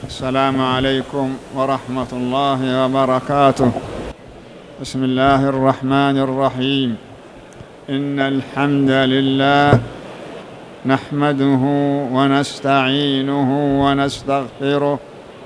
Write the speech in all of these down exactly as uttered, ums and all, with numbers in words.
السلام عليكم ورحمة الله وبركاته. بسم الله الرحمن الرحيم. إن الحمد لله نحمده ونستعينه ونستغفره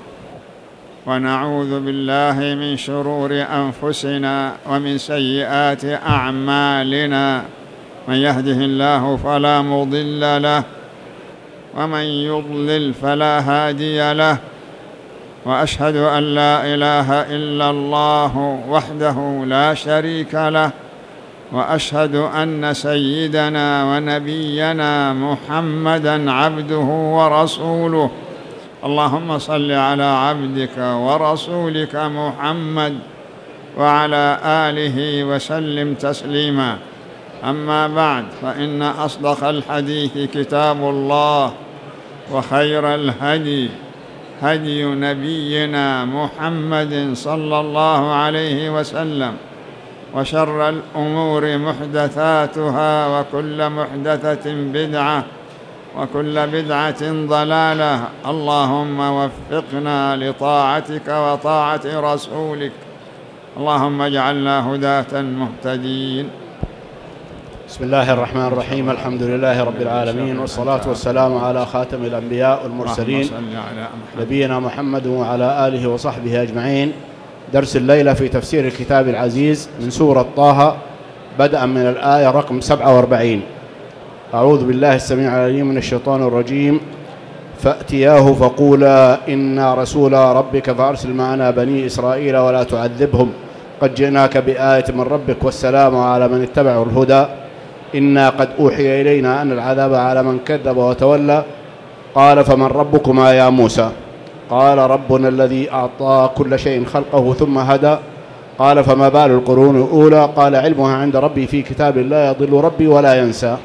ونعوذ بالله من شرور أنفسنا ومن سيئات أعمالنا. من يهده الله فلا مضل له ومن يضلل فلا هادي له، وأشهد أن لا إله إلا الله وحده لا شريك له، وأشهد أن سيدنا ونبينا محمدًا عبده ورسوله. اللهم صل على عبدك ورسولك محمد وعلى آله وسلم تسليما. أما بعد، فإن أصدق الحديث كتاب الله، وخير الهدي هدي نبينا محمد صلى الله عليه وسلم، وشر الأمور محدثاتها، وكل محدثة بدعة، وكل بدعة ضلالة. اللهم وفقنا لطاعتك وطاعة رسولك، اللهم اجعلنا هداة مهتدين. بسم الله الرحمن الرحيم. الحمد لله رب العالمين، والصلاة والسلام على خاتم الأنبياء والمرسلين نبينا محمد وعلى آله وصحبه أجمعين. درس الليلة في تفسير الكتاب العزيز من سورة طه، بدءا من الآية رقم سبعة وأربعين. أعوذ بالله السميع العليم من الشيطان الرجيم. فأتياه فقولا إنا رسول ربك فأرسل معنا بني إسرائيل ولا تعذبهم قد جئناك بآية من ربك والسلام على من اتبع الهدى إنا قد أوحي إلينا أن العذاب على من كذب وتولى. قال فمن ربكما يا موسى؟ قال ربنا الذي أعطى كل شيء خلقه ثم هدى. قال فما بال القرون الأولى؟ قال علمها عند ربي في كتاب لا يضل ربي ولا ينسى.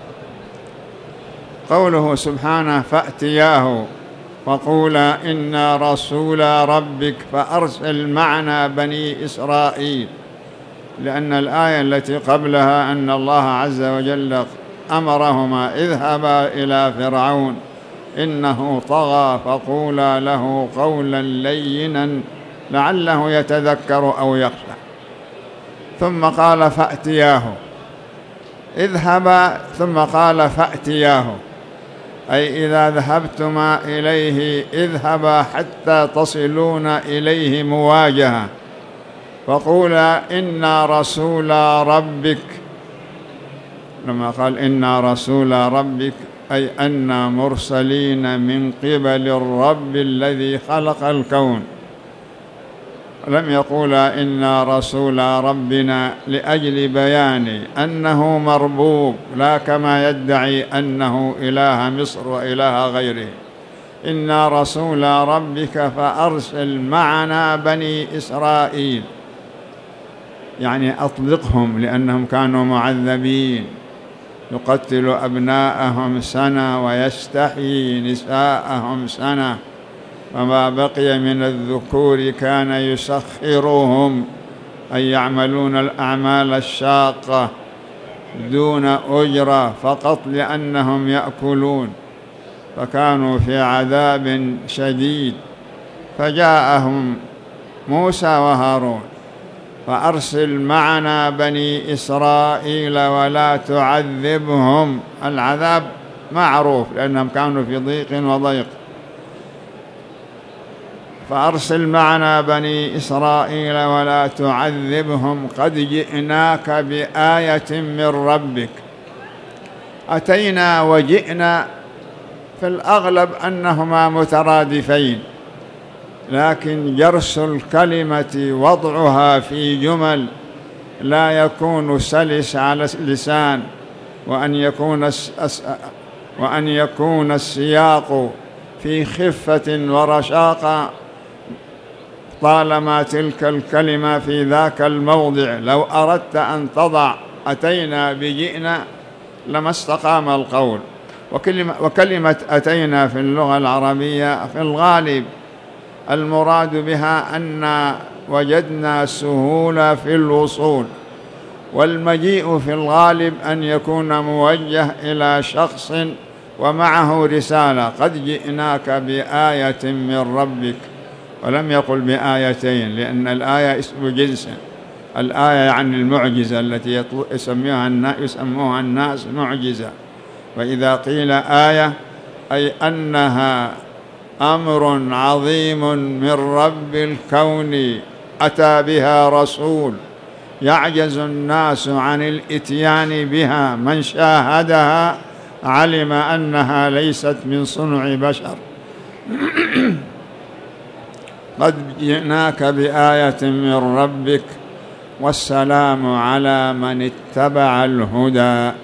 قوله سبحانه فأتياه وقولا إنا رسول ربك فأرسل معنا بني إسرائيل، لأن الآية التي قبلها أن الله عز وجل أمرهما اذهبا إلى فرعون إنه طغى فقولا له قولا لينا لعله يتذكر أو يخشى. ثم قال فأتياه، اذهبا ثم قال فأتياه، أي إذا ذهبتما إليه اذهبا حتى تصلون إليه مواجهة. فقولا إنا رسول ربك، لما قال إنا رسول ربك أي أن مرسلين من قبل الرب الذي خلق الكون. لم يقولا إنا رسول ربنا لأجل بيان أنه مربوب، لا كما يدعي أنه إله مصر وإله غيره. إنا رسول ربك فأرسل معنا بني إسرائيل، يعني أطلقهم لأنهم كانوا معذبين، يقتل أبناءهم سنة ويستحيي نساءهم سنة، وما بقي من الذكور كان يسخرهم أن يعملون الأعمال الشاقة دون أجرة فقط لأنهم يأكلون، فكانوا في عذاب شديد. فجاءهم موسى وهارون فأرسل معنا بني إسرائيل ولا تعذبهم. العذاب معروف لأنهم كانوا في ضيق وضيق. فأرسل معنا بني إسرائيل ولا تعذبهم قد جئناك بآية من ربك. أتينا وجئنا في الأغلب أنهما مترادفين، لكن جرس الكلمة وضعها في جمل لا يكون سلس على اللسان، وأن يكون وأن يكون السياق في خفة ورشاقة طالما تلك الكلمة في ذاك الموضع لو أردت أن تضع أتينا بجئنا لما استقام القول. وكلمة, وكلمة أتينا في اللغة العربية في الغالب المراد بها أن وجدنا سهولة في الوصول، والمجيء في الغالب أن يكون موجه إلى شخص ومعه رسالة، قد جئناك بآية من ربك، ولم يقل بآيتين، لأن الآية اسم جنس. الآية يعني المعجزة التي يسموها الناس معجزة. وإذا قيل آية أي أنها أمر عظيم من رب الكون أتى بها رسول يعجز الناس عن الإتيان بها، من شاهدها علم أنها ليست من صنع بشر. قد جئناك بآية من ربك والسلام على من اتبع الهدى.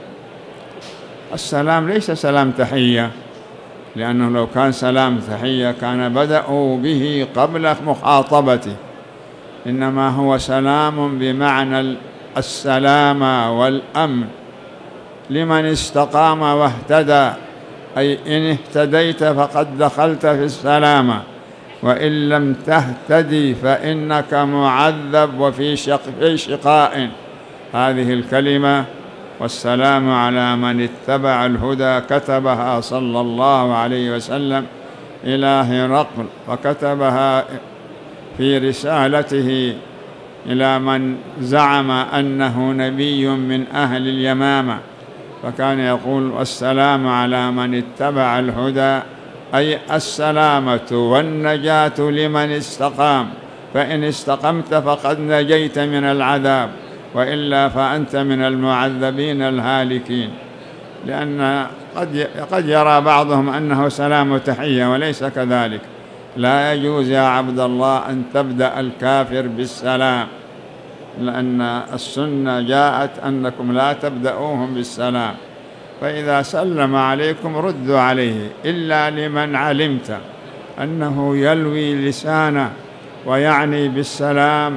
السلام ليس سلام تحية، لأنه لو كان سلام تحية كان بدأوا به قبل مخاطبته، إنما هو سلام بمعنى السلام والأمن لمن استقام واهتدى، أي إن اهتديت فقد دخلت في السلامة، وإن لم تهتدي فإنك معذب وفي شق في شقاء. هذه الكلمة والسلام على من اتبع الهدى كتبها صلى الله عليه وسلم إلى هرقل، وكتبها في رسالته إلى من زعم أنه نبي من أهل اليمامة، فكان يقول والسلام على من اتبع الهدى، أي السلامة والنجاة لمن استقام، فإن استقمت فقد نجيت من العذاب، وإلا فأنت من المعذبين الهالكين. لأن قد قد يرى بعضهم أنه سلام تحية وليس كذلك. لا يجوز يا عبد الله أن تبدأ الكافر بالسلام، لأن السنة جاءت أنكم لا تبدأوهم بالسلام، فإذا سلم عليكم ردوا عليه، إلا لمن علمت أنه يلوي لسانه ويعني بالسلام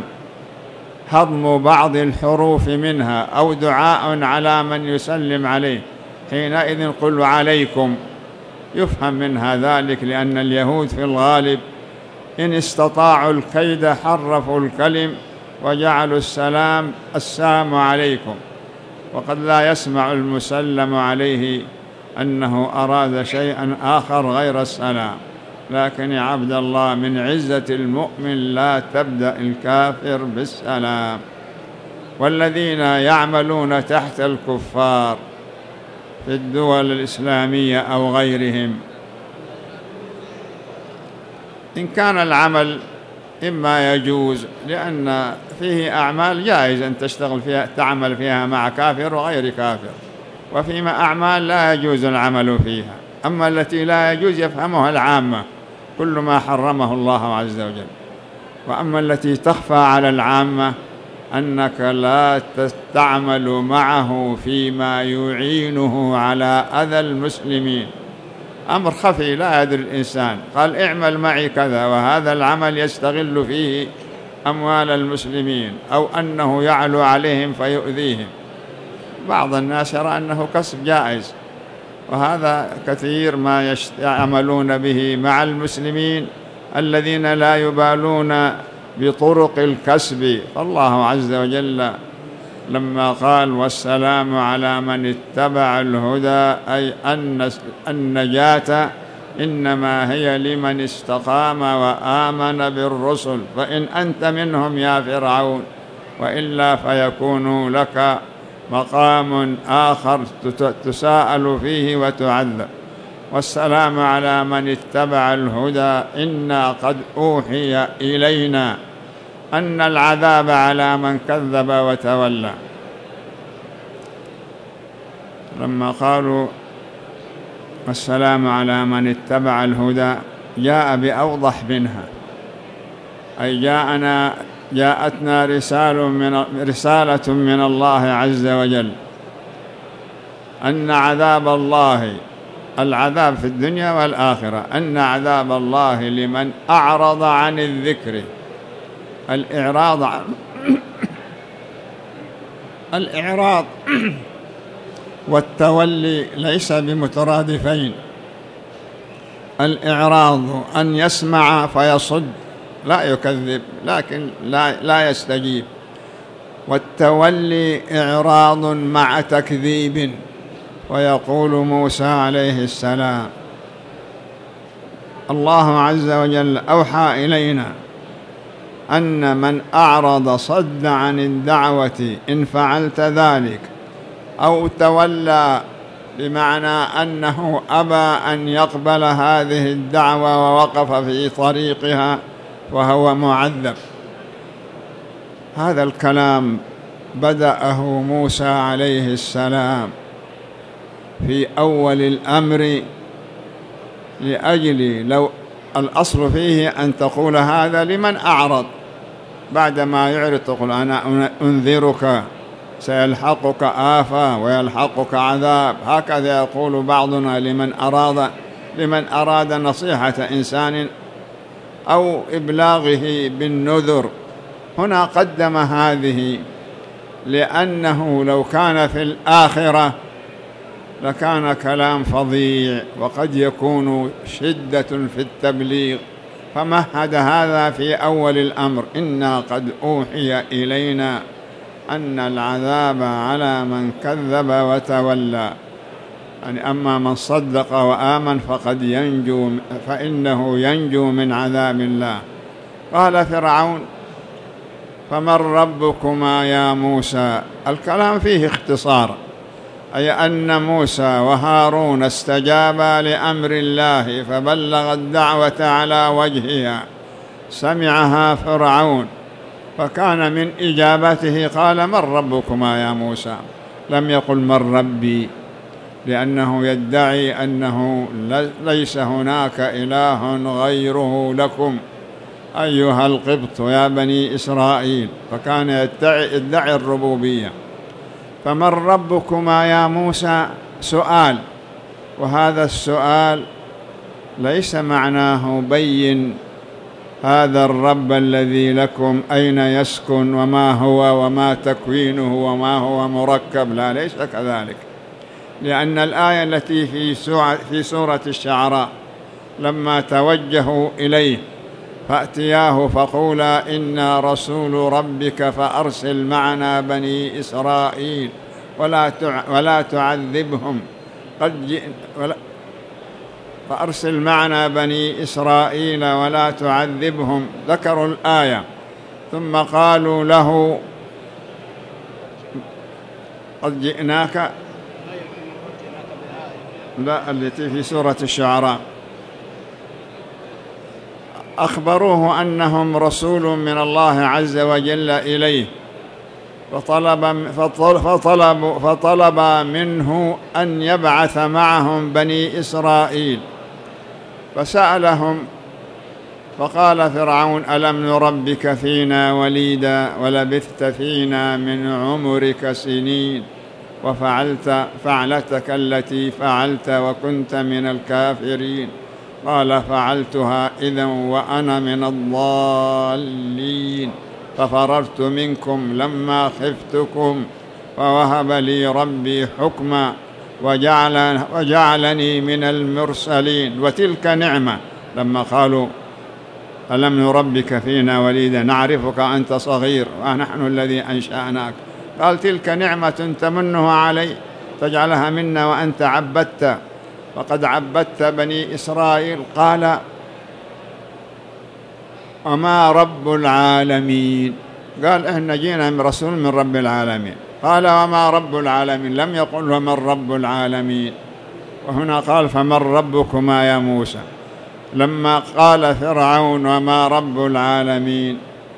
هضم بعض الحروف منها أو دعاء على من يسلم عليه، حينئذ قل عليكم، يفهم منها ذلك، لأن اليهود في الغالب إن استطاعوا الكيد حرفوا الكلم وجعلوا السلام السلام عليكم، وقد لا يسمع المسلم عليه أنه أراد شيئا آخر غير السلام. لكن يا عبد الله من عزة المؤمن لا تبدأ الكافر بالسلام. والذين يعملون تحت الكفار في الدول الإسلامية أو غيرهم، إن كان العمل إما يجوز، لأن فيه أعمال جائز أن تشتغل فيها تعمل فيها مع كافر وغير كافر، وفيما أعمال لا يجوز العمل فيها. أما التي لا يجوز يفهمها العامة، كل ما حرمه الله عز وجل. وأما التي تخفى على العامة أنك لا تعمل معه فيما يعينه على أذى المسلمين، أمر خفي لا يدري الإنسان، قال اعمل معي كذا، وهذا العمل يستغل فيه أموال المسلمين، أو أنه يعلو عليهم فيؤذيهم. بعض الناس يرى أنه كسب جائز، وهذا كثير ما يعملون به مع المسلمين الذين لا يبالون بطرق الكسب. فالله عز وجل لما قال والسلام على من اتبع الهدى، أي أن النجاة إنما هي لمن استقام وآمن بالرسل، فإن أنت منهم يا فرعون، وإلا فيكون لك مقام آخر تساءل فيه وتعذب. والسلام على من اتبع الهدى، إنا قد أوحي إلينا أن العذاب على من كذب وتولى. لما قالوا والسلام على من اتبع الهدى جاء بأوضح منها، أي جاءنا جاءتنا رسالة من, رسالة من الله عز وجل أن عذاب الله، العذاب في الدنيا والآخرة، أن عذاب الله لمن أعرض عن الذكر. الإعراض عن الإعراض والتولي ليس بمترادفين. الإعراض أن يسمع فيصد، لا يكذب لكن لا, لا يستجيب، والتولي إعراض مع تكذيب، ويقول موسى عليه السلام: الله عز وجل أوحى إلينا أن من أعرض صد عن الدعوة إن فعلت ذلك أو تولى، بمعنى أنه أبى أن يقبل هذه الدعوة ووقف في طريقها وهو معذب. هذا الكلام بدأه موسى عليه السلام في أول الأمر، لأجل لو الأصل فيه أن تقول هذا لمن أعرض، بعدما يعرض تقول: أنا أنذرك سيلحقك آفة ويلحقك عذاب. هكذا يقول بعضنا لمن أراد لمن أراد نصيحة إنسان أو إبلاغه بالنذر. هنا قدم هذه لأنه لو كان في الآخرة لكان كلام فظيع، وقد يكون شدة في التبليغ، فمهد هذا في أول الأمر: إنا قد أوحي إلينا أن العذاب على من كذب وتولى، يعني أما من صدق وآمن فقد ينجو فإنه ينجو من عذاب الله. قال فرعون: فمن ربكما يا موسى؟ الكلام فيه اختصار، أي أن موسى وهارون استجابا لأمر الله فبلغ الدعوة على وجهها، سمعها فرعون فكان من إجابته قال: من ربكما يا موسى؟ لم يقل من ربي، لأنه يدعي أنه ليس هناك إله غيره لكم أيها القبط يا بني إسرائيل، فكان يدعي, يدعي الربوبية. فمن ربكما يا موسى سؤال، وهذا السؤال ليس معناه بين هذا الرب الذي لكم أين يسكن وما هو وما تكوينه وما هو مركب، لا، ليس كذلك، لأن الآية التي في سورة الشعراء لما توجهوا إليه: فأتياه فقولا إنا رسول ربك فأرسل معنا بني إسرائيل ولا ولا تعذبهم قد جئ ولا فأرسل معنا بني إسرائيل ولا تعذبهم، ذكروا الآية، ثم قالوا له: قد جئناك، لا، التي في سورة الشعراء، أخبروه أنهم رسول من الله عز وجل إليه، فطلب, فطلب, فطلب منه أن يبعث معهم بني إسرائيل، فسألهم فقال فرعون: ألم نربك فينا وليدا ولبثت فينا من عمرك سنين وفعلت فعلتك التي فعلت وكنت من الكافرين؟ قال: فعلتها إذا وأنا من الضالين، ففررت منكم لما خفتكم فوهب لي ربي حكما وجعل وجعلني من المرسلين. وتلك نعمة، لما قالوا: ألم نربك فينا وليدا، نعرفك أنت صغير ونحن الذي أنشأناك، قال: تلك نعمة تمنها علي تجعلها منا وأنت عبدت فقد عبدت بني إسرائيل. قال: وما رب العالمين؟ قال: إحنا جينا من رسول من رب العالمين. قال: وما رب العالمين؟ لم يقل ومن رب العالمين. وهنا قال: فمن ربكما يا موسى. لما قال فرعون: وما رب العالمين،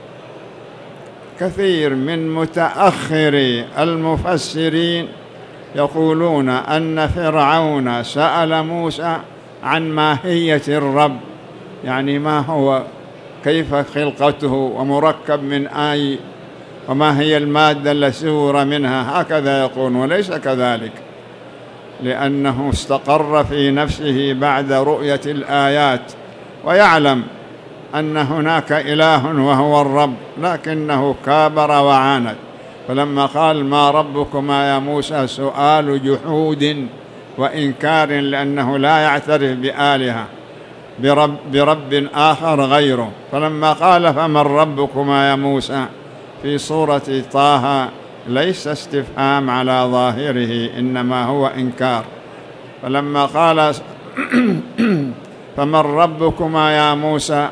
كثير من متأخري المفسرين يقولون أن فرعون سأل موسى عن ماهية الرب، يعني ما هو، كيف خلقته، ومركب من أي، وما هي المادة التي سور منها، هكذا يقول، وليس كذلك، لأنه استقر في نفسه بعد رؤية الآيات ويعلم أن هناك إله وهو الرب، لكنه كابر وعاند. فلما قال: ما ربكما يا موسى، سؤال جحود وإنكار، لأنه لا يعترف بآلهة برب, برب آخر غيره. فلما قال: فمن ربكما يا موسى في سورة طه، ليس استفهام على ظاهره، إنما هو إنكار. فلما قال فمن ربكما يا موسى،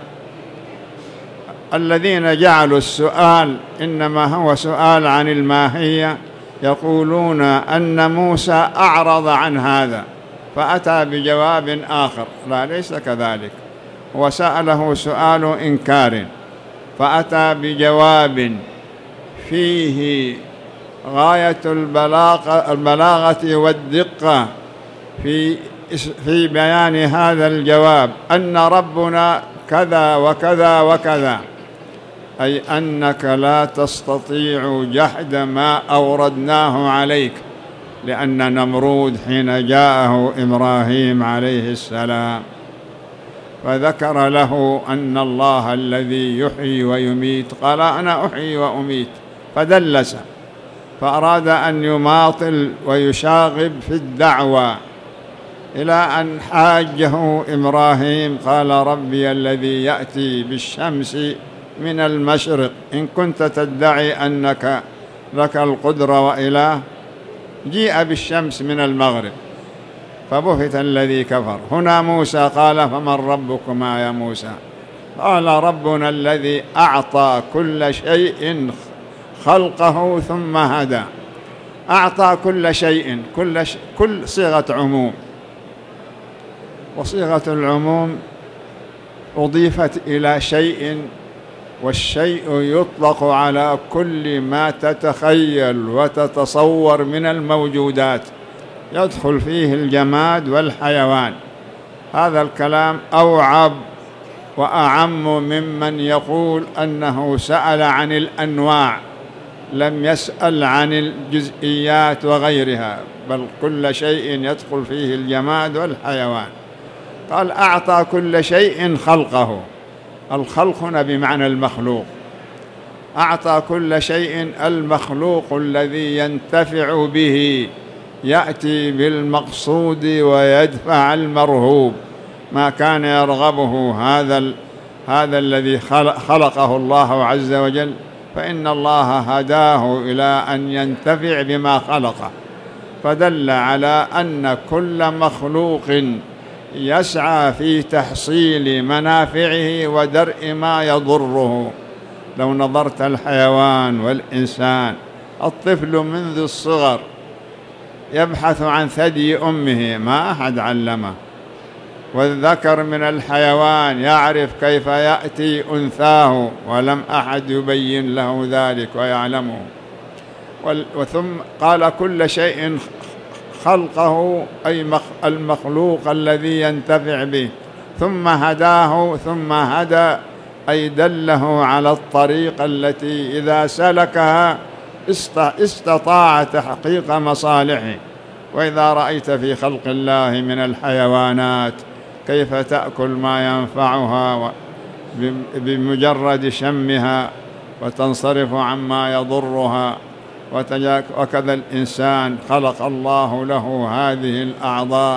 الذين جعلوا السؤال إنما هو سؤال عن الماهية يقولون أن موسى أعرض عن هذا فأتى بجواب آخر. لا، ليس كذلك، وسأله سؤال إنكار فأتى بجواب فيه غاية البلاغة, البلاغة والدقة في في بيان هذا الجواب، أن ربنا كذا وكذا وكذا، أي أنك لا تستطيع جحد ما أوردناه عليك، لأن نمرود حين جاءه إبراهيم عليه السلام فذكر له أن الله الذي يحيي ويميت، قال أنا أحيي وأميت، فدلس، فأراد أن يماطل ويشاغب في الدعوة، إلى أن حاجه إبراهيم قال ربي الذي يأتي بالشمس من المشرق إن كنت تدعي أنك لك القدرة وإله، جيء بالشمس من المغرب فبهت الذي كفر. هنا موسى قال فمن ربكما يا موسى؟ قال ربنا الذي أعطى كل شيء خلقه ثم هدى. أعطى كل شيء، كل, ش... كل صيغة عموم، وصيغة العموم أضيفت إلى شيء، والشيء يطلق على كل ما تتخيل وتتصور من الموجودات، يدخل فيه الجماد والحيوان. هذا الكلام أوعب وأعم ممن يقول أنه سأل عن الأنواع، لم يسأل عن الجزئيات وغيرها، بل كل شيء يدخل فيه الجماد والحيوان. قال أعطى كل شيء خلقه، الخلق هنا بمعنى المخلوق، أعطى كل شيء المخلوق الذي ينتفع به، يأتي بالمقصود ويدفع المرهوب، ما كان يرغبه هذا ال... هذا الذي خلقه الله عز وجل، فإن الله هداه إلى أن ينتفع بما خلقه، فدل على أن كل مخلوق يسعى في تحصيل منافعه ودرء ما يضره. لو نظرت الحيوان والإنسان، الطفل منذ الصغر يبحث عن ثدي أمه، ما أحد علمه، والذكر من الحيوان يعرف كيف يأتي أنثاه ولم أحد يبين له ذلك ويعلمه. وثم قال كل شيء خلقه، أي المخلوق الذي ينتفع به، ثم هداه، ثم هدى أي دله على الطريق التي إذا سلكها استطاع تحقيق مصالحه. وإذا رأيت في خلق الله من الحيوانات كيف تأكل ما ينفعها بمجرد شمها وتنصرف عما يضرها، وكذا الإنسان خلق الله له هذه الأعضاء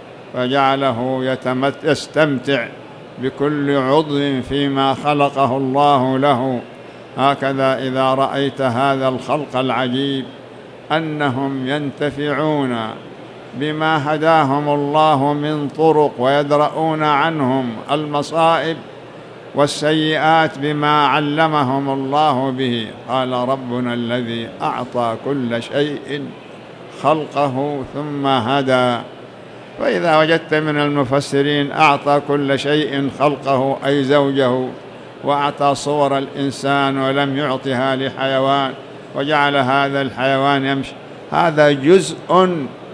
فجعله يستمتع بكل عضو فيما خلقه الله له. هكذا إذا رأيت هذا الخلق العجيب أنهم ينتفعون بما هداهم الله من طرق، ويدرؤون عنهم المصائب والسيئات بما علمهم الله به. قال ربنا الذي أعطى كل شيء خلقه ثم هدى. فإذا وجدت من المفسرين أعطى كل شيء خلقه أي زوجه، وأعطى صور الإنسان ولم يعطها لحيوان، وجعل هذا الحيوان يمشي، هذا جزء،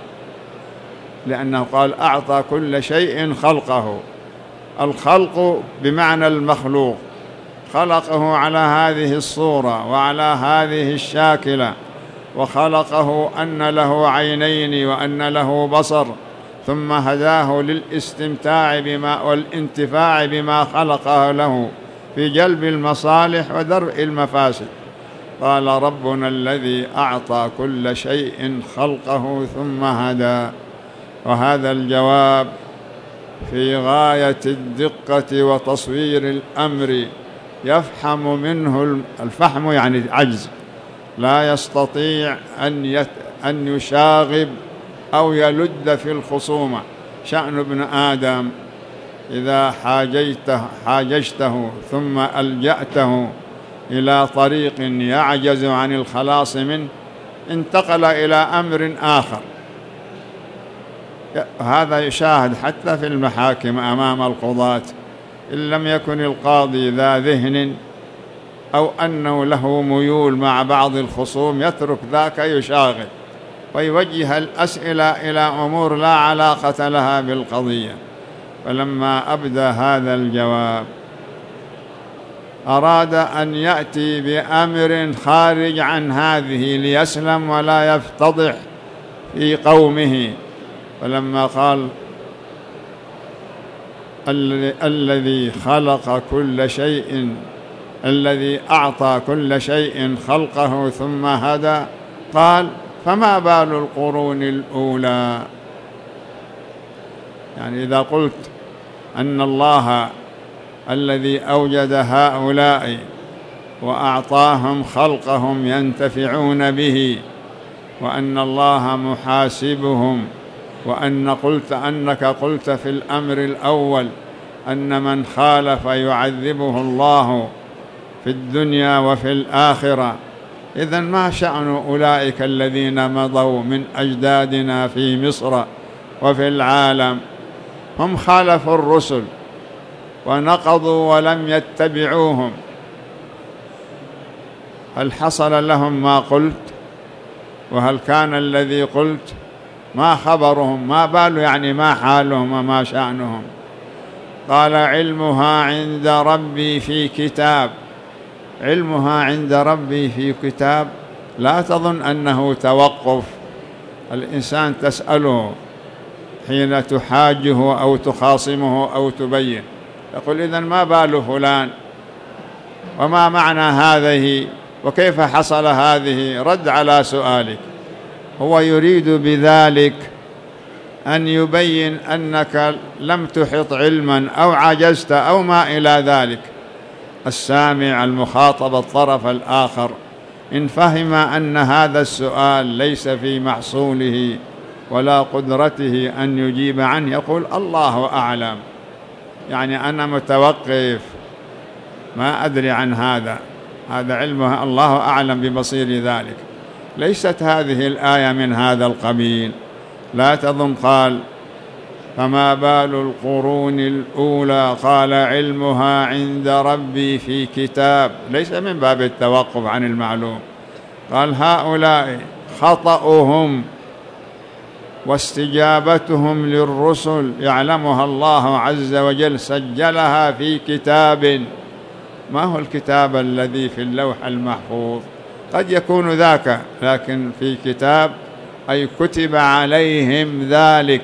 لأنه قال أعطى كل شيء خلقه. الخلق بمعنى المخلوق، خلقه على هذه الصورة وعلى هذه الشاكلة، وخلقه أن له عينين وأن له بصر، ثم هداه للاستمتاع بما والانتفاع بما خلقه له في جلب المصالح ودرء المفاسد. قال ربنا الذي أعطى كل شيء خلقه ثم هدى. وهذا الجواب في غاية الدقة وتصوير الأمر، يفهم منه الفهم يعني عجز، لا يستطيع أن, يت أن يشاغب أو يلد في الخصومة. شأن ابن آدم إذا حاججته, حاججته ثم ألجأته إلى طريق يعجز عن الخلاص منه انتقل إلى أمر آخر. هذا يشاهد حتى في المحاكم أمام القضاة، إن لم يكن القاضي ذا ذهن أو أنه له ميول مع بعض الخصوم يترك ذاك يشاغل ويوجه الأسئلة إلى أمور لا علاقة لها بالقضية. فلما أبدى هذا الجواب أراد أن يأتي بأمر خارج عن هذه ليسلم ولا يفتضح في قومه. فلما قال الذي خلق كل شيء، الذي أعطى كل شيء خلقه ثم هدى، قال فما بال القرون الأولى. يعني إذا قلت أن الله الذي أوجد هؤلاء وأعطاهم خلقهم ينتفعون به، وأن الله محاسبهم، وأن قلت أنك قلت في الأمر الأول أن من خالف يعذبه الله في الدنيا وفي الآخرة، إذن ما شأن أولئك الذين مضوا من أجدادنا في مصر وفي العالم؟ هم خالفوا الرسل ونقضوا ولم يتبعوهم، هل حصل لهم ما قلت؟ وهل كان الذي قلت؟ ما خبرهم؟ ما بال يعني ما حالهم وما شأنهم؟ قال علمها عند ربي في كتاب. علمها عند ربي في كتاب، لا تظن أنه توقف. الإنسان تسأله حين تحاجه أو تخاصمه أو تبين، يقول إذن ما بال فلان وما معنى هذه وكيف حصل هذه؟ رد على سؤالك. هو يريد بذلك أن يبين أنك لم تحط علما أو عجزت أو ما إلى ذلك. السامع المخاطب الطرف الآخر إن فهم أن هذا السؤال ليس في محصوله ولا قدرته أن يجيب عنه يقول الله أعلم، يعني أنا متوقف ما أدري عن هذا، هذا علمه الله أعلم بمصير ذلك. ليست هذه الآية من هذا القبيل. لا تظن قال فما بال القرون الأولى قال علمها عند ربي في كتاب، ليس من باب التوقف عن المعلوم. قال هؤلاء خطأهم واستجابتهم للرسل يعلمها الله عز وجل، سجلها في كتاب. ما هو الكتاب الذي في اللوح المحفوظ؟ قد يكون ذاك، لكن في كتاب أي كتب عليهم ذلك.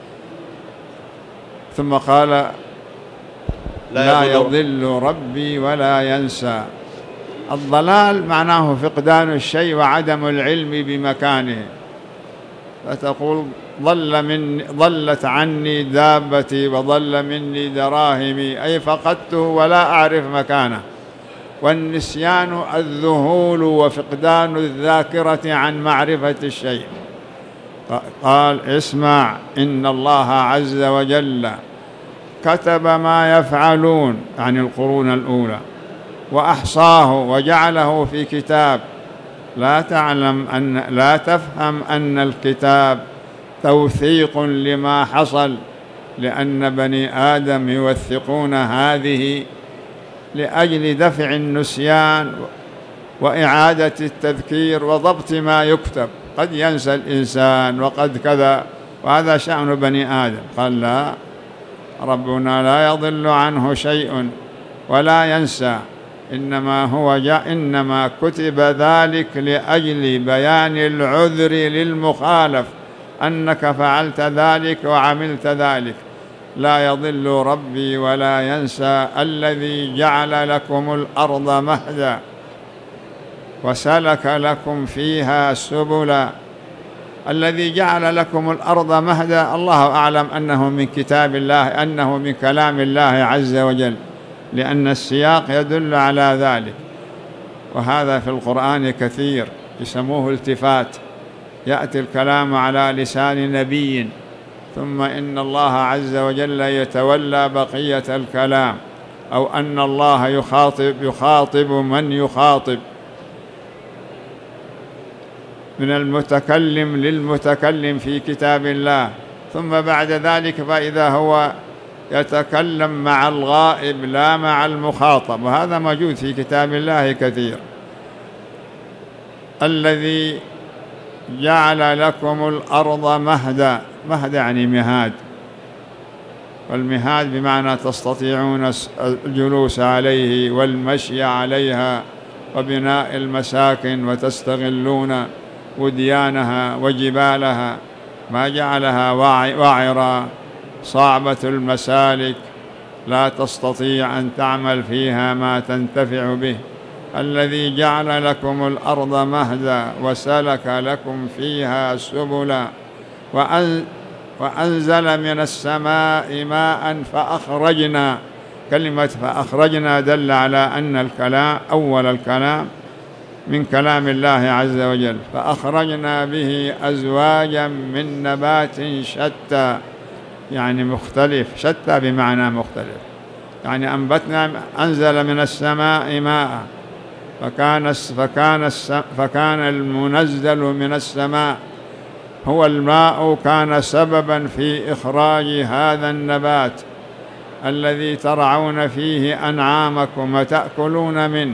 ثم قال لا, لا يضل ربي ولا ينسى. الضلال معناه فقدان الشيء وعدم العلم بمكانه. فتقول ضل من ضلت عني دابتي وضل مني دراهمي، أي فقدته ولا أعرف مكانه. والنسيان الذهول وفقدان الذاكرة عن معرفة الشيء. قال اسمع إن الله عز وجل كتب ما يفعلون عن القرون الأولى وأحصاه وجعله في كتاب. لا تعلم أن لا تفهم أن الكتاب توثيق لما حصل، لأن بني آدم يوثقون هذه لأجل دفع النسيان وإعادة التذكير وضبط ما يكتب. قد ينسى الإنسان وقد كذا، وهذا شأن بني آدم. قال لا، ربنا لا يضل عنه شيء ولا ينسى، إنما هو جاء إنما كتب ذلك لأجل بيان العذر للمخالف أنك فعلت ذلك وعملت ذلك. لا يضل ربي ولا ينسى الذي جعل لكم الأرض مهدا وسلك لكم فيها سبلا. الذي جعل لكم الأرض مهدا الله أعلم أنه من كتاب الله، أنه من كلام الله عز وجل، لأن السياق يدل على ذلك. وهذا في القرآن كثير يسموه التفات، يأتي الكلام على لسان نبي ثم إن الله عز وجل يتولى بقية الكلام، أو أن الله يخاطب يخاطب من يخاطب من المتكلم للمتكلم في كتاب الله، ثم بعد ذلك فإذا هو يتكلم مع الغائب لا مع المخاطب، وهذا موجود في كتاب الله كثير. الذي جعل لكم الأرض مهدا، مهد يعني مهاد، والمهاد بمعنى تستطيعون الجلوس عليه والمشي عليها وبناء المساكن وتستغلون وديانها وجبالها، ما جعلها وعرا صعبة المسالك لا تستطيع أن تعمل فيها ما تنتفع به. الذي جعل لكم الأرض مهدا وسلك لكم فيها سبلا وأنزل من السماء ماء فأخرجنا. كلمة فأخرجنا دل على أن الكلام أول الكلام من كلام الله عز وجل، فأخرجنا به أزواجا من نبات شتى، يعني مختلف، شتى بمعنى مختلف، يعني أنبتنا أنزل من السماء ماء، فكان فكان فكان المنزل من السماء هو الماء، كان سببا في إخراج هذا النبات الذي ترعون فيه أنعامكم وتأكلون منه،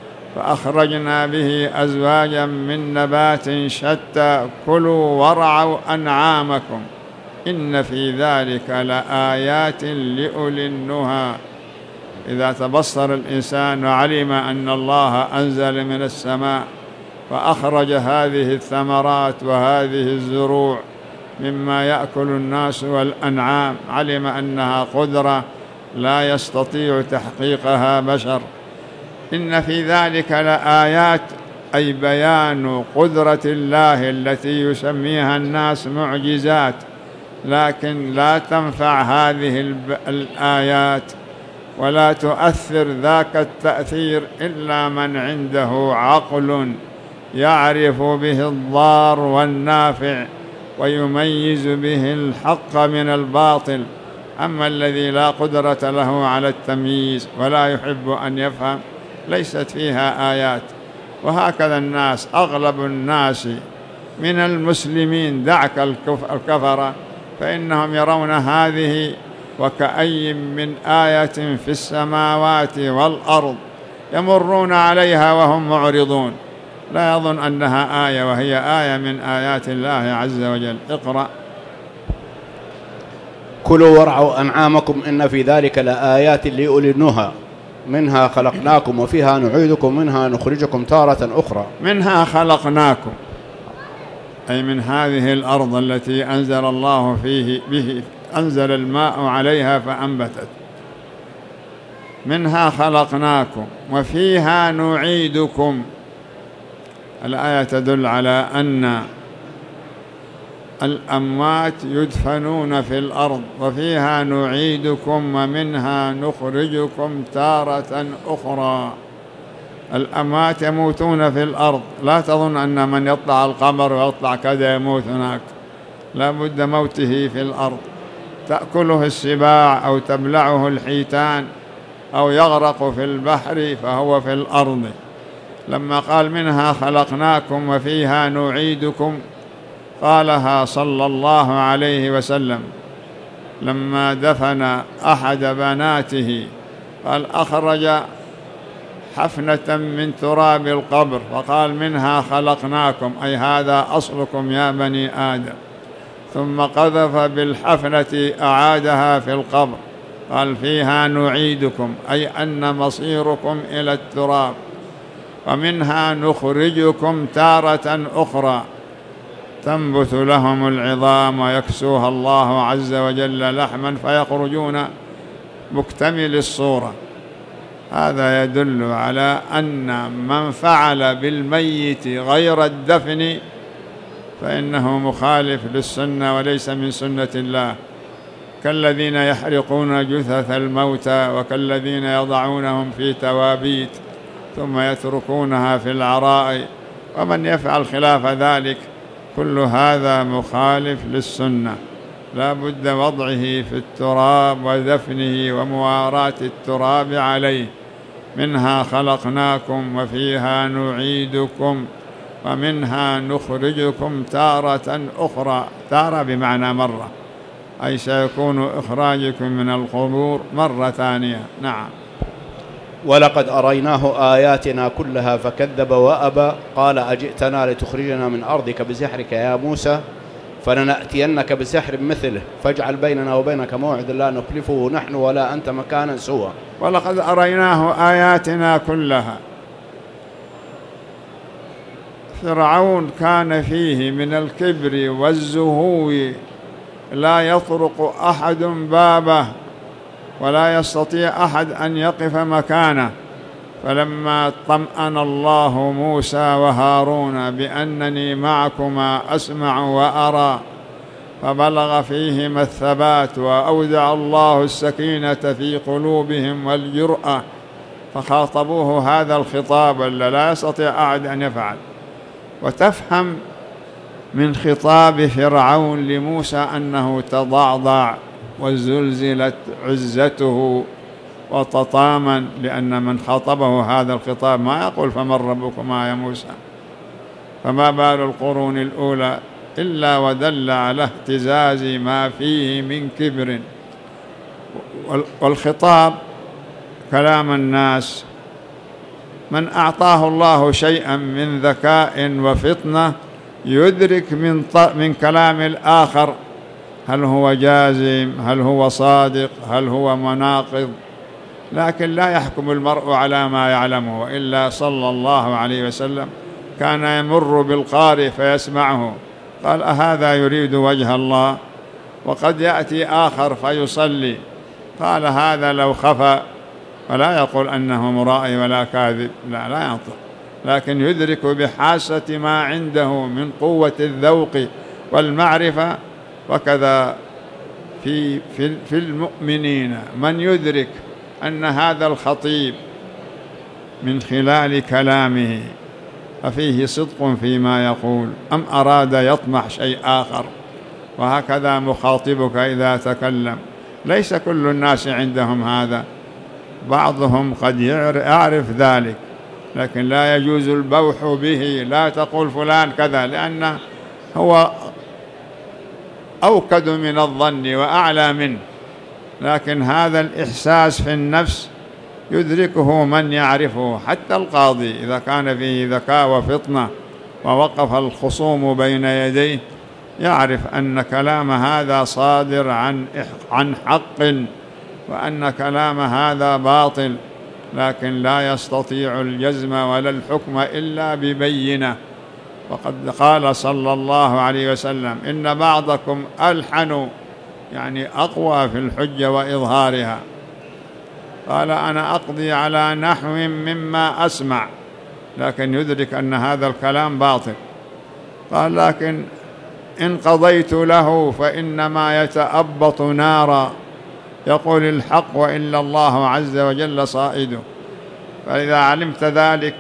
فأخرجنا به أزواجا من نبات شتى كلوا وارعوا أنعامكم إن في ذلك لآيات لأولي النهى. إذا تبصر الإنسان وعلم أن الله أنزل من السماء فأخرج هذه الثمرات وهذه الزروع مما يأكل الناس والأنعام، علم أنها قدرة لا يستطيع تحقيقها بشر. إن في ذلك لآيات، أي بيان قدرة الله التي يسميها الناس معجزات، لكن لا تنفع هذه الآيات ولا تؤثر ذاك التأثير إلا من عنده عقل يعرف به الضار والنافع ويميز به الحق من الباطل. أما الذي لا قدرة له على التمييز ولا يحب أن يفهم ليست فيها آيات. وهكذا الناس، أغلب الناس من المسلمين دعك الكفرة، فإنهم يرون هذه وكأي من آية في السماوات والأرض يمرون عليها وهم معرضون، لا يظن أنها آية وهي آية من آيات الله عز وجل. اقرأ. كلوا وارعوا أنعامكم إن في ذلك لآيات لأولي النهى منها خلقناكم وفيها نعيدكم منها نخرجكم تارة أخرى. منها خلقناكم أي من هذه الأرض التي أنزل الله فيه به أنزل الماء عليها فأنبتت، منها خلقناكم وفيها نعيدكم. الآية تدل على أن الأموات يدفنون في الأرض، وفيها نعيدكم ومنها نخرجكم تارة أخرى. الأموات يموتون في الأرض، لا تظن أن من يطلع القبر ويطلع كذا يموت هناك، لا بد موته في الأرض، تأكله السباع أو تبلعه الحيتان أو يغرق في البحر فهو في الأرض. لما قال منها خلقناكم وفيها نعيدكم قالها صلى الله عليه وسلم لما دفن أحد بناته، قال أخرج حفنة من تراب القبر فقال منها خلقناكم، أي هذا أصلكم يا بني آدم، ثم قذف بالحفنة أعادها في القبر قال فيها نعيدكم، أي أن مصيركم إلى التراب، ومنها نخرجكم تارة أخرى تنبت لهم العظام ويكسوها الله عز وجل لحما فيخرجون مكتمل الصورة. هذا يدل على أن من فعل بالميت غير الدفن فإنه مخالف للسنة وليس من سنة الله، كالذين يحرقون جثث الموتى وكالذين يضعونهم في توابيت ثم يتركونها في العراء، ومن يفعل خلاف ذلك كل هذا مخالف للسنة، لا بد وضعه في التراب ودفنه ومواراة التراب عليه. منها خلقناكم وفيها نعيدكم ومنها نخرجكم تارة أخرى. تارة بمعنى مرة، أي سيكون إخراجكم من القبور مرة ثانية. نعم. ولقد أريناه آياتنا كلها فكذب وأبى قال أجئتنا لتخرجنا من أرضك بسحرك يا موسى فلنأتينك بسحر مثله فاجعل بيننا وبينك موعدا لا نخلفه نحن ولا أنت مكانا سوى. ولقد أريناه آياتنا كلها. فرعون كان فيه من الكبر والزهو لا يطرق أحد بابه ولا يستطيع أحد أن يقف مكانه، فلما طمأن الله موسى وهارون بأنني معكما أسمع وأرى فبلغ فيهما الثبات وأودع الله السكينة في قلوبهم والجرأة، فخاطبوه هذا الخطاب الذي لا يستطيع أحد أن يفعل. وتفهم من خطاب فرعون لموسى أنه تضعضع وزلزلت عزته وتطامن، لأن من خاطبه هذا الخطاب ما يقول فمن ربكما يا موسى. فما بال القرون الأولى إلا ودل على اهتزاز ما فيه من كبر. والخطاب كلام الناس، من أعطاه الله شيئا من ذكاء وفطنة يدرك من, من كلام الآخر هل هو جازم، هل هو صادق، هل هو مناقض، لكن لا يحكم المرء على ما يعلمه. وإلا صلى الله عليه وسلم كان يمر بالقارئ فيسمعه قال أهذا يريد وجه الله؟ وقد يأتي آخر فيصلي قال هذا لو خفى، فلا يقول أنه مرائي ولا كاذب، لا لا ينطق، لكن يدرك بحاسة ما عنده من قوة الذوق والمعرفة. وكذا في, في, في المؤمنين من يدرك أن هذا الخطيب من خلال كلامه ففيه صدق فيما يقول أم أراد يطمح شيء آخر. وهكذا مخاطبك إذا تكلم، ليس كل الناس عندهم هذا، بعضهم قد يعرف ذلك، لكن لا يجوز البوح به، لا تقول فلان كذا، لأنه هو أوكد من الظن وأعلى منه. لكن هذا الإحساس في النفس يدركه من يعرفه، حتى القاضي إذا كان فيه ذكاء وفطنة ووقف الخصوم بين يديه يعرف أن كلام هذا صادر عن عن حق وأن كلام هذا باطل، لكن لا يستطيع الجزم ولا الحكم إلا ببينة. وقد قال صلى الله عليه وسلم إن بعضكم ألحن، يعني أقوى في الحجة وإظهارها. قال أنا أقضي على نحو مما أسمع، لكن يدرك أن هذا الكلام باطل. قال لكن إن قضيت له فإنما يتأبط نارا، يقول الحق وإلا الله عز وجل صائده. فإذا علمت ذلك،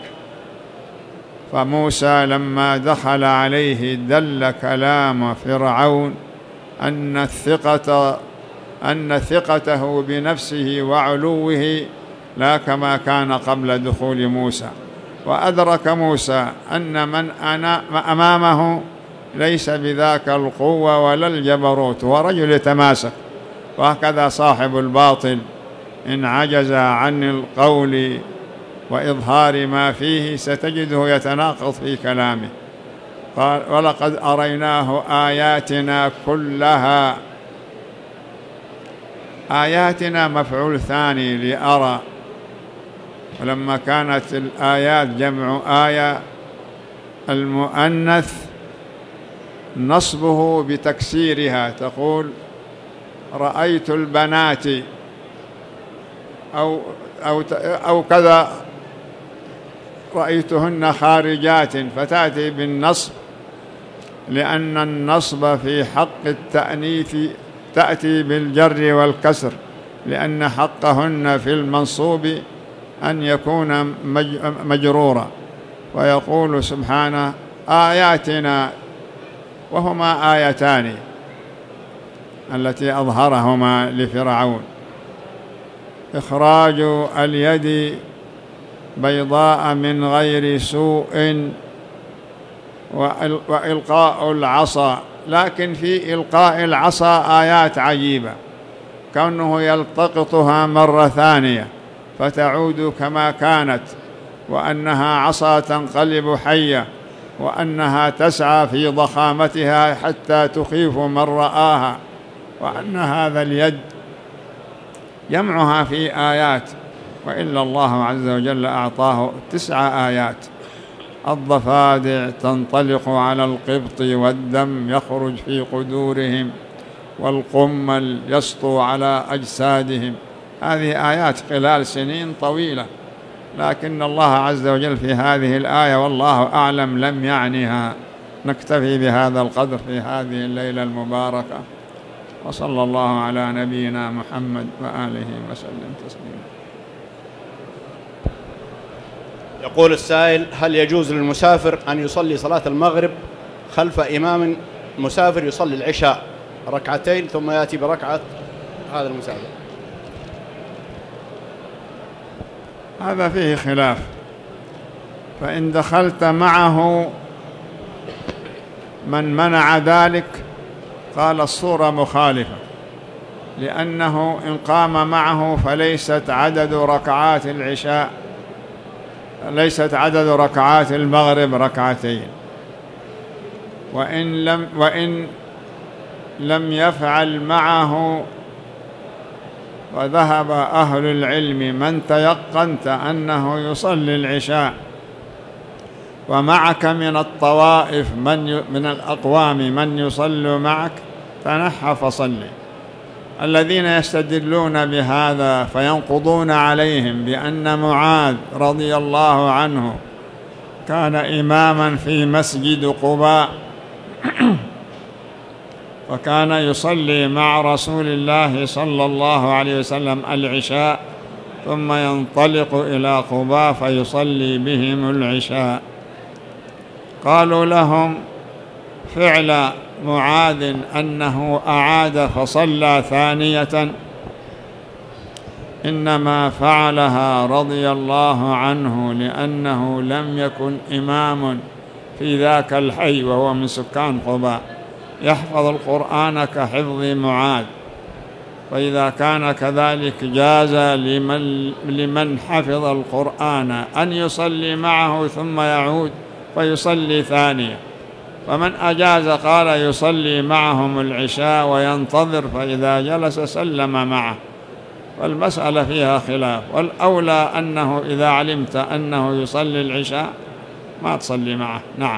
فموسى لما دخل عليه دل كلام فرعون أن الثقة أن ثقته بنفسه وعلوه لا كما كان قبل دخول موسى. وأدرك موسى أن من أنا أمامه ليس بذاك القوة ولا الجبروت، هو رجل يتماسك. وهكذا صاحب الباطل إن عجز عن القول وإظهار ما فيه ستجده يتناقض في كلامه. قال ولقد أريناه آياتنا كلها. آياتنا مفعول ثاني لأرى، ولما كانت الآيات جمع آية المؤنث نصبه بتكسيرها، تقول رأيت البنات أو, أو, أو كذا رأيتهن خارجات، فتأتي بالنصب، لأن النصب في حق التأنيث تأتي بالجر والكسر، لأن حقهن في المنصوب أن يكون مجرورا، ويقول سبحانه آياتنا، وهما آيتان التي أظهرهما لفرعون: إخراج اليد بيضاء من غير سوء وإلقاء العصا. لكن في إلقاء العصا آيات عجيبة، كونه يلتقطها مرة ثانية فتعود كما كانت، وأنها عصا تنقلب حية، وأنها تسعى في ضخامتها حتى تخيف من رآها، وأن هذا اليد يمعها في آيات. وإلا الله عز وجل أعطاه تسع آيات: الضفادع تنطلق على القبط والدم يخرج في قدورهم والقمل يسطو على أجسادهم. هذه آيات خلال سنين طويلة، لكن الله عز وجل في هذه الآية والله أعلم لم يعنيها. نكتفي بهذا القدر في هذه الليلة المباركة، وصلى الله على نبينا محمد وآله وسلم تسليما. يقول السائل: هل يجوز للمسافر أن يصلي صلاة المغرب خلف إمام مسافر يصلي العشاء ركعتين ثم يأتي بركعة هذا المسافر؟ هذا فيه خلاف، فإن دخلت معه من منع ذلك قال الصورة مخالفة، لأنه إن قام معه فليست عدد ركعات العشاء ليست عدد ركعات المغرب ركعتين، وإن لم, وإن لم يفعل معه وذهب أهل العلم من تيقنت أنه يصلي العشاء ومعك من الطوائف من, من الأقوام من يصلي معك فنحى فصلي. الذين يستدلون بهذا فينقضون عليهم بأن معاذ رضي الله عنه كان إماما في مسجد قباء وكان يصلي مع رسول الله صلى الله عليه وسلم العشاء ثم ينطلق إلى قباء فيصلي بهم العشاء. قالوا لهم فعل معاذ أنه أعاد فصلى ثانية إنما فعلها رضي الله عنه لأنه لم يكن إمام في ذاك الحي وهو من سكان قباء يحفظ القرآن كحفظ معاذ، فإذا كان كذلك جاز لمن, لمن حفظ القرآن أن يصلي معه ثم يعود فيصلي ثانية، فمن أجاز قال يصلي معهم العشاء وينتظر فإذا جلس سلم معه. والمسألة فيها خلاف، والأولى أنه إذا علمت أنه يصلي العشاء ما تصلي معه. نعم.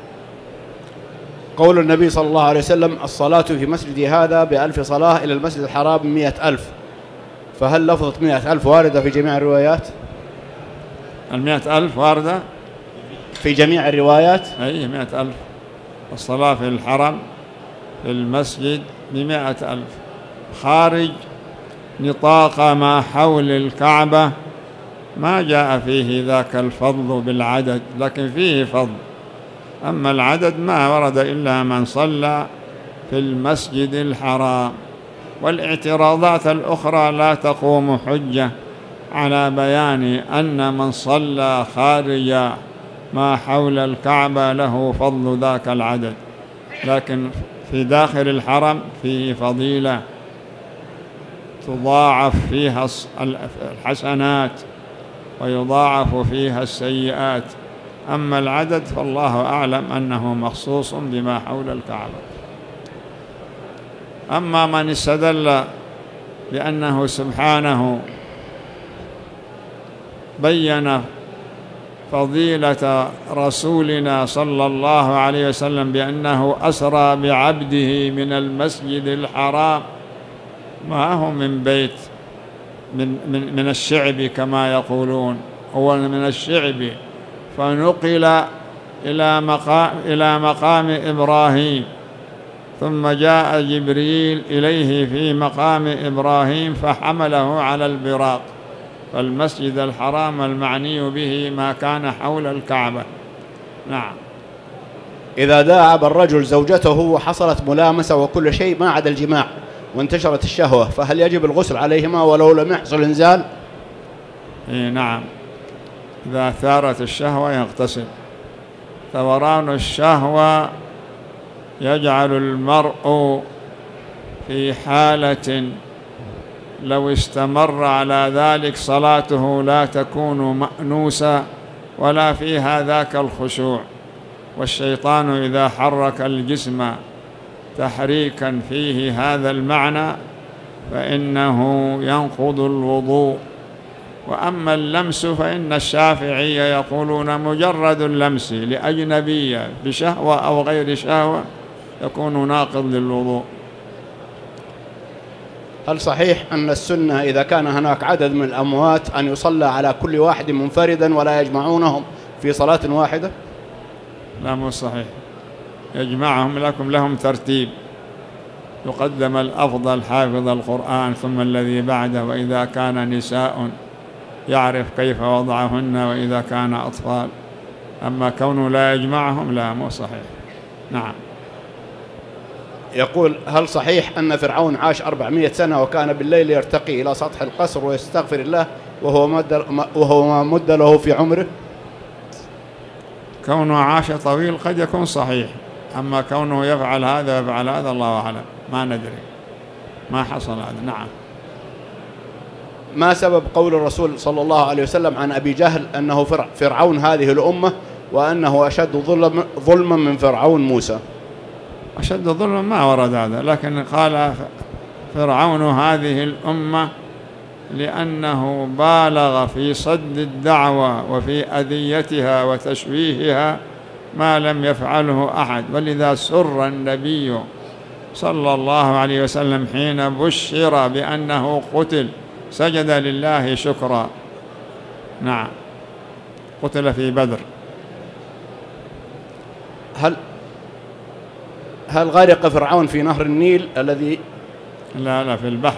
قول النبي صلى الله عليه وسلم: الصلاة في مسجدي هذا بألف صلاة إلى المسجد الحرام مئة ألف، فهل لفظة مئة ألف واردة في جميع الروايات؟ المئة ألف واردة في جميع الروايات؟ أي مئة ألف. الصلاة في الحرم في المسجد بمئة ألف، خارج نطاق ما حول الكعبة ما جاء فيه ذاك الفضل بالعدد، لكن فيه فضل. أما العدد ما ورد إلا من صلى في المسجد الحرام. والاعتراضات الأخرى لا تقوم حجة على بيان أن من صلى خارج ما حول الكعبة له فضل ذاك العدد، لكن في داخل الحرم فيه فضيلة تضاعف فيها الحسنات ويضاعف فيها السيئات. أما العدد فالله أعلم أنه مخصوص بما حول الكعبة. أما من استدل بأنه سبحانه بين فضيلة رسولنا صلى الله عليه وسلم بأنه أسرى بعبده من المسجد الحرام، ما هو من بيت من, من, من الشعب كما يقولون، هو من الشعب فنقل إلى مقام, إلى مقام إبراهيم، ثم جاء جبريل إليه في مقام إبراهيم فحمله على البراق فالمسجد الحرام المعني به ما كان حول الكعبة. نعم. إذا داعب الرجل زوجته وحصلت ملامسة وكل شيء ما عدا الجماع وانتشرت الشهوة، فهل يجب الغسل عليهما ولو لم يحصل إنزال؟ إيه نعم، إذا ثارت الشهوة يغتسل. ثوران الشهوة يجعل المرء في حالة لو استمر على ذلك صلاته لا تكون مأنوسة ولا فيها ذاك الخشوع. والشيطان إذا حرك الجسم تحريكا فيه هذا المعنى فإنه ينقض الوضوء. وأما اللمس فإن الشافعية يقولون مجرد اللمس لأجنبية بشهوة أو غير شهوة يكون ناقض للوضوء. هل صحيح أن السنة إذا كان هناك عدد من الأموات أن يصلى على كل واحد منفردا ولا يجمعونهم في صلاة واحدة؟ لا مو صحيح، يجمعهم لكم لهم ترتيب، يقدم الأفضل حافظ القرآن ثم الذي بعده، وإذا كان نساء يعرف كيف وضعهن، وإذا كان أطفال. أما كونه لا يجمعهم لا مو صحيح. نعم. يقول هل صحيح أن فرعون عاش أربعمائة سنة وكان بالليل يرتقي إلى سطح القصر ويستغفر الله وهو مد وهو ما مد له في عمره؟ كونه عاش طويل قد يكون صحيح، أما كونه يفعل هذا ويفعل هذا الله أعلم، ما ندري، ما حصل هذا. نعم. ما سبب قول الرسول صلى الله عليه وسلم عن أبي جهل أنه فرعون هذه الأمة وأنه أشد ظلم ظلما من فرعون موسى؟ أشد ظلما ما ورد هذا، لكن قال فرعون هذه الأمة لأنه بالغ في صد الدعوة وفي أذيتها وتشويهها ما لم يفعله أحد. ولذا سر النبي صلى الله عليه وسلم حين بشر بأنه قتل سجد لله شكرا. نعم. قتل في بدر. هل هل غرق فرعون في نهر النيل الذي؟ لا لا، في البحر،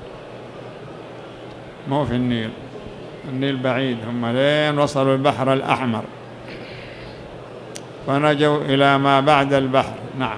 مو في النيل. النيل بعيد، هم لين وصلوا البحر الأحمر فنجوا إلى ما بعد البحر. نعم.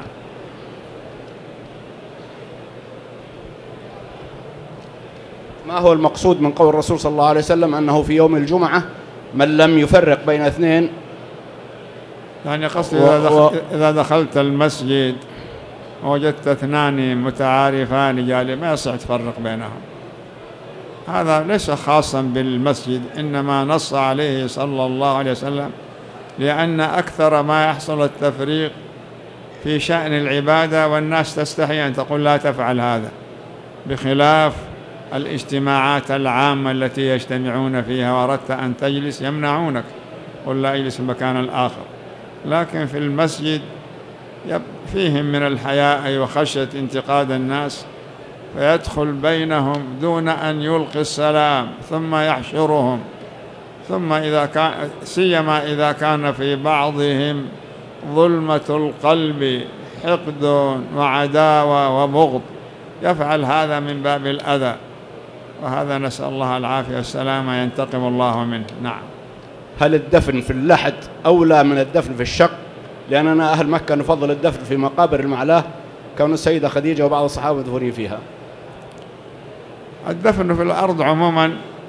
ما هو المقصود من قول الرسول صلى الله عليه وسلم أنه في يوم الجمعة من لم يفرق بين اثنين؟ يعني قصدي إذا, دخل إذا دخلت المسجد وجدت اثنان متعارفان جالي ما يصح تفرق بينهم. هذا ليس خاصا بالمسجد، إنما نص عليه صلى الله عليه وسلم لأن أكثر ما يحصل التفريق في شأن العبادة، والناس تستحي أن تقول لا تفعل هذا، بخلاف الاجتماعات العامة التي يجتمعون فيها وأردت أن تجلس يمنعونك، قل لا أجلس مكان الآخر. لكن في المسجد فيهم من الحياء وخشية انتقاد الناس فيدخل بينهم دون أن يلقي السلام ثم يحشرهم، ثم إذا كان سيما إذا كان في بعضهم ظلمة القلب حقد وعداوة وبغض يفعل هذا من باب الأذى، وهذا نسأل الله العافية والسلامة ينتقم الله منه. نعم. هل الدفن في اللحد أولى من الدفن في الشق؟ لأننا أهل مكة نفضل الدفن في مقابر المعلاه كون السيدة خديجة وبعض الصحابة دفنوا فيها. الدفن في الأرض عموما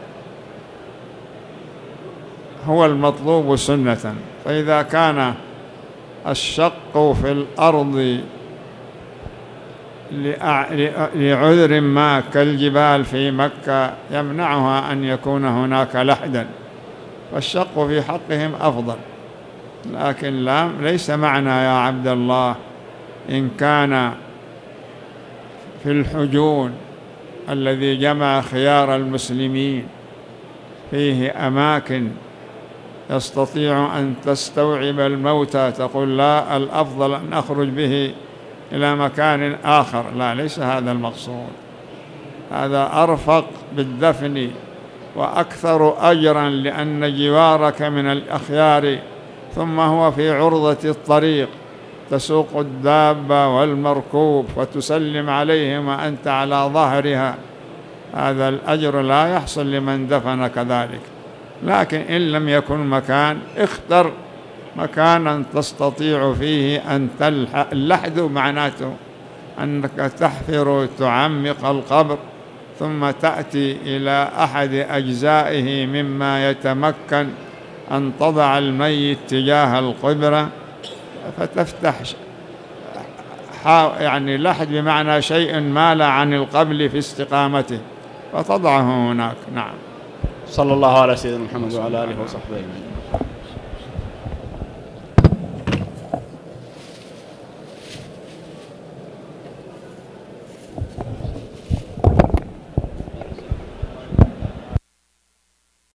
هو المطلوب سنة، فإذا كان الشق في الأرض لعذر ما كالجبال في مكة يمنعها أن يكون هناك لحدا، فالشق في حقهم أفضل. لكن لا ليس معنى يا عبد الله إن كان في الحجون الذي جمع خيار المسلمين فيه أماكن يستطيع أن تستوعب الموتى تقول لا الأفضل أن أخرج به إلى مكان آخر، لا، ليس هذا المقصود. هذا أرفق بالدفن وأكثر أجرا لأن جوارك من الأخيار، ثم هو في عرضة الطريق تسوق الدابة والمركوب وتسلم عليهم وأنت على ظهرها، هذا الأجر لا يحصل لمن دفن كذلك. لكن إن لم يكن مكان، اختر مكانا تستطيع فيه أن تلحد. اللحد معناته أنك تحفر تعمق القبر، ثم تأتي إلى أحد أجزائه مما يتمكن أن تضع الميت تجاه القبرة، فتفتح يعني لحد بمعنى شيء مال عن القبل في استقامته، فتضعه هناك. نعم. صلى الله على سيدنا محمد وعلى آله وصحبه أجمعين.